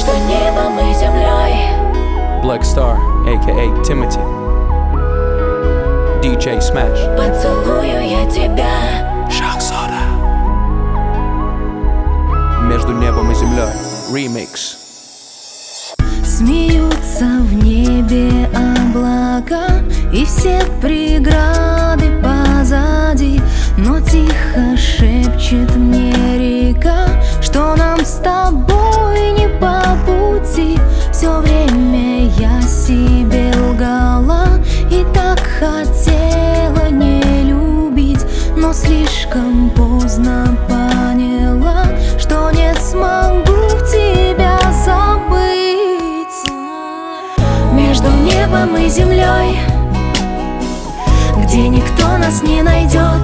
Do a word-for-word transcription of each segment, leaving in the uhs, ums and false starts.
Между небом и землей. Black Star, а ка а. Timothy, ди джей Smash. Поцелую я тебя. Шахзода. Между небом и землей. Ремикс. Смеются в небе облака, и все преграды позади. Но тихо шепчет мне река, что нам с тобой не по пути. Все время я себе лгала и так хотела не любить, но слишком поздно поняла, что не смогу тебя забыть. Между небом и землей, где никто нас не найдет,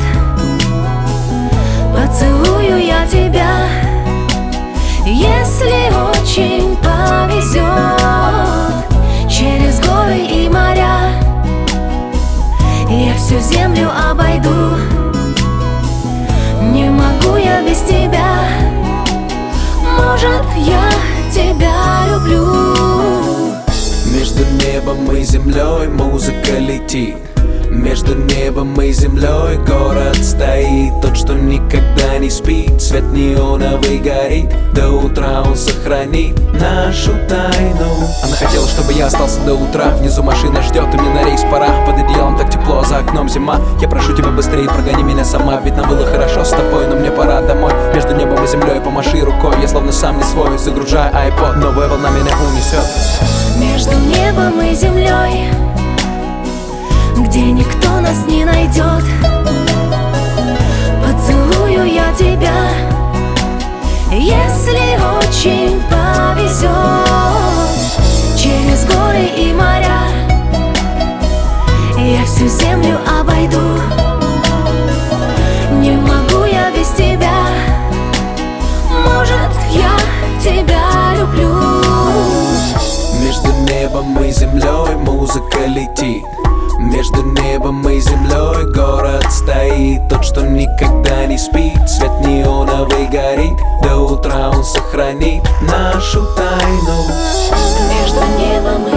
поцелую я тебя, если очень повезет. Через горы и моря я всю землю обойду. Не могу я без тебя, может, я тебя люблю. Между небом и землей музыка летит. Между небом и землей город стоит, тот, что никогда не спит. Свет неоновый горит, до утра он сохранит нашу тайну. Она хотела, чтобы я остался до утра. Внизу машина ждет, и мне на рейс пора. Под одеялом так тепло, за окном зима. Я прошу тебя быстрее, прогони меня сама. Ведь нам было хорошо с тобой, но мне пора домой. Между небом и землей помаши рукой. Я словно сам не свой, загружаю iPod. Новая волна меня унесет. Между небом и землей, где никто нас не найдет, поцелую я тебя, если очень повезет. Через горы и моря я всю землю обойду. Не могу я без тебя, может, я тебя люблю. Между небом и землей музыка летит. Между небом и землей город стоит, тот, что никогда не спит. Свет неоновый горит, до утра он сохранит нашу тайну. Между небом и